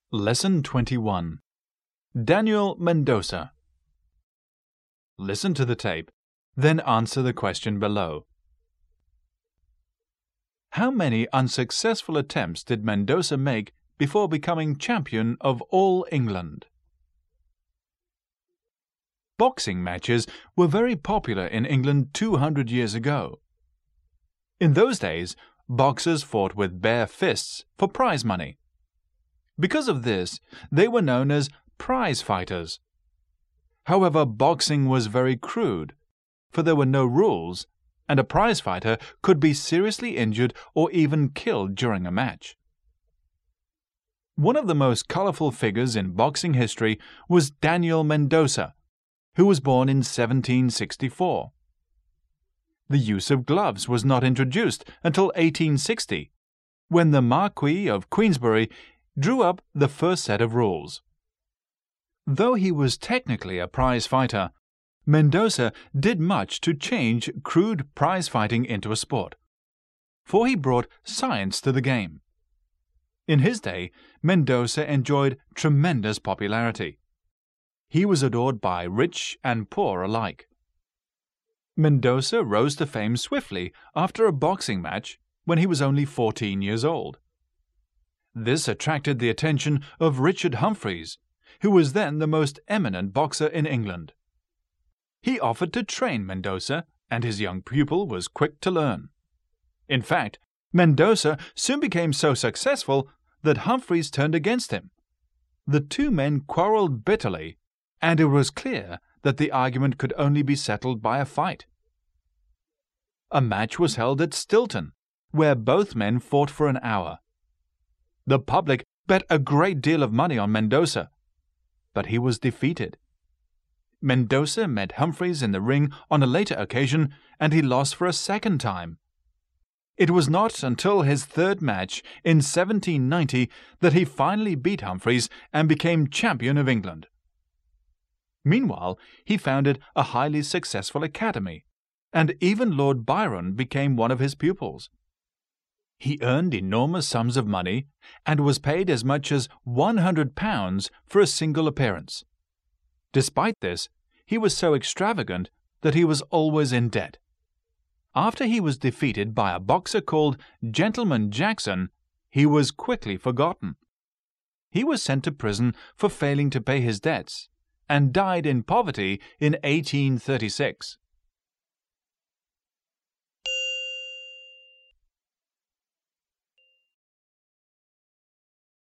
Lesson 21. Daniel Mendoza. Listen to the tape, then answer the question below. How many unsuccessful attempts did Mendoza make before becoming champion of all England? Boxing matches were very popular in England 200 years ago. In those days, boxers fought with bare fists for prize money. Because of this, they were known as prize fighters. However, boxing was very crude, for there were no rules, and a prize fighter could be seriously injured or even killed during a match. One of the most colorful figures in boxing history was Daniel Mendoza, who was born in 1764. The use of gloves was not introduced until 1860, when the Marquis of Queensberry drew up the first set of rules. Though he was technically a prize fighter, Mendoza did much to change crude prize fighting into a sport, for he brought science to the game. In his day, Mendoza enjoyed tremendous popularity. He was adored by rich and poor alike. Mendoza rose to fame swiftly after a boxing match when he was only 14 years old. This attracted the attention of Richard Humphreys, who was then the most eminent boxer in England. He offered to train Mendoza, and his young pupil was quick to learn. In fact, Mendoza soon became so successful that Humphreys turned against him. The two men quarreled bitterly, and it was clear that the argument could only be settled by a fight. A match was held at Stilton, where both men fought for an hour. The public bet a great deal of money on Mendoza, but he was defeated. Mendoza met Humphreys in the ring on a later occasion, and he lost for a second time. It was not until his third match in 1790 that he finally beat Humphreys and became champion of England. Meanwhile, he founded a highly successful academy, and even Lord Byron became one of his pupils. He earned enormous sums of money and was paid as much as £100 for a single appearance. Despite this, he was so extravagant that he was always in debt. After he was defeated by a boxer called Gentleman Jackson, he was quickly forgotten. He was sent to prison for failing to pay his debts and died in poverty in 1836.